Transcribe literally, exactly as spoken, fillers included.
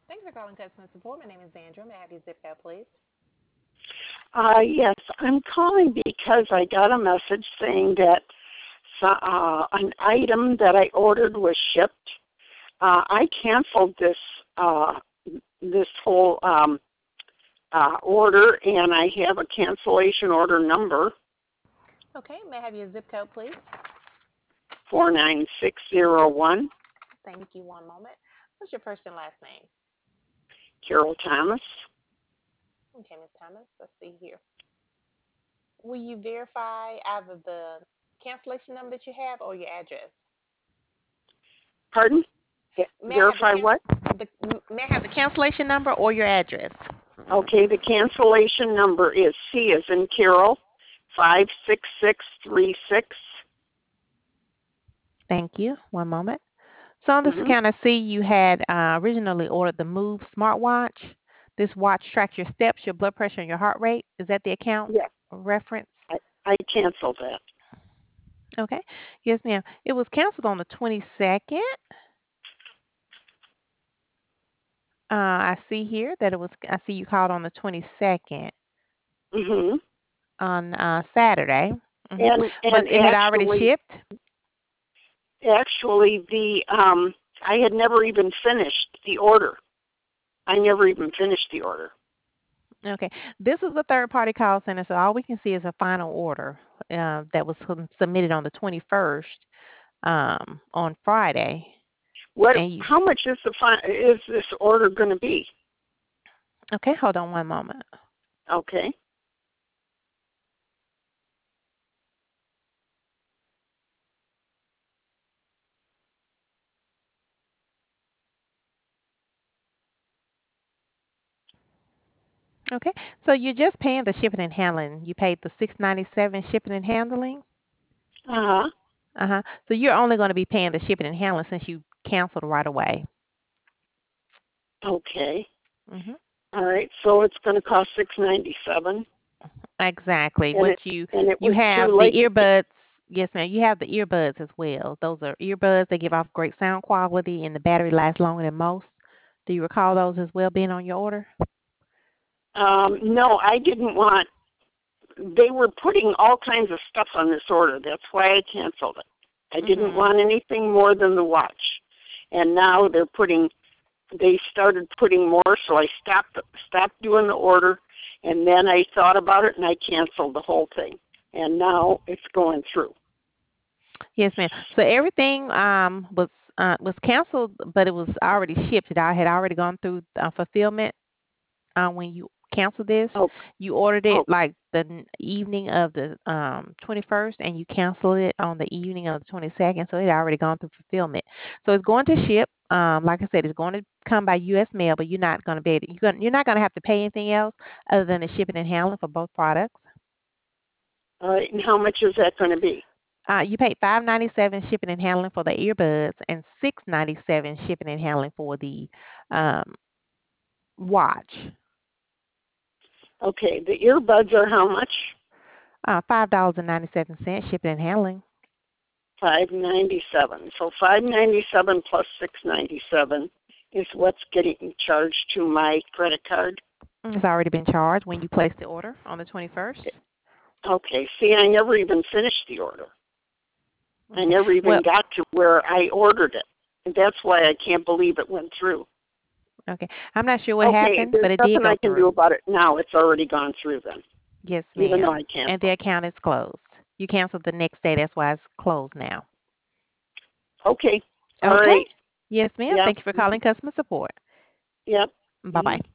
Thanks for calling customer support. My name is Sandra. May I have your zip code, please? Uh, yes, I'm calling because I got a message saying that so- uh, an item that I ordered was shipped. Uh, I canceled this uh, this whole um, uh, order, and I have a cancellation order number Okay. May I have your zip code, please? four nine six zero one. Thank you. One moment. What's your first and last name? Carol Thomas. Okay, Miss Thomas. Let's see here. Will you verify either the cancellation number that you have or your address? Pardon? Yeah, May I have the verify cancel what? the May I have the cancellation number or your address? Okay, the cancellation number is C as in Carol, five six six three six. Thank you. One moment. So on this Mm-hmm. account, I see you had uh, originally ordered the Move smartwatch. This watch tracks your steps, your blood pressure, and your heart rate. Is that the account Yes, reference? I, I canceled that. Okay. Yes, ma'am. It was canceled on the twenty-second. Uh, I see here that it was. I see you called on the twenty-second Mm-hmm. on uh, Saturday. hmm And But and it had already actually, shipped. actually, the um, I had never even finished the order. I never even finished the order. Okay. This is a third-party call center, so all we can see is a final order uh, that was sub- submitted on the twenty-first um, on Friday. What? And you, How much is the fi- is this order going to be? okay, hold on one moment. Okay. Okay. So you're just paying the shipping and handling. You paid the six ninety-seven shipping and handling. Uh huh. Uh-huh. So you're only going to be paying the shipping and handling since you canceled right away. Okay. Mhm. All right. So it's going to cost six ninety seven, Exactly. and What it you and it you was too have the late to. earbuds. Yes, ma'am. You have the earbuds as well. Those are earbuds. They give off great sound quality and the battery lasts longer than most. Do you recall those as well being on your order? Um, no, I didn't want. They were putting all kinds of stuff on this order. That's why I canceled it. I didn't Mhm. want anything more than the watch. And now they're putting, they started putting more, so I stopped stopped doing the order, and then I thought about it and I canceled the whole thing. And now it's going through. Yes, ma'am. So everything um was uh was canceled, but it was already shipped. It al- had already gone through uh, fulfillment uh, when you canceled this. Oh, You ordered it oh, like the n- evening of the um, twenty-first, and you canceled it on the evening of the twenty-second. So it had already gone through fulfillment. So it's going to ship. Um, like I said, it's going to come by U S mail, but you're not going to be able, you're, going, you're not going to have to pay anything else other than the shipping and handling for both products. all right. And how much is that going to be? Uh, you paid five ninety seven shipping and handling for the earbuds, and six ninety seven shipping and handling for the um, watch. Okay, the earbuds are how much? Uh, five dollars and ninety seven cents shipping and handling. Five ninety seven. So five ninety seven plus six ninety seven is what's getting charged to my credit card. It's already been charged when you placed the order on the twenty-first. Okay. See, I never even finished the order. I Okay. never Well, even got to where I ordered it. And that's why I can't believe it went through. okay. I'm not sure what Okay, happened, there's but it did nothing go I can do through. about it now. It's already gone through then, Yes, even though ma'am. I And the canceled. account is closed. You canceled the next day. That's why it's closed now. Okay. All Okay. right. Yes, ma'am. Yep. Thank you for calling customer support. Yep. Bye Mhm. bye.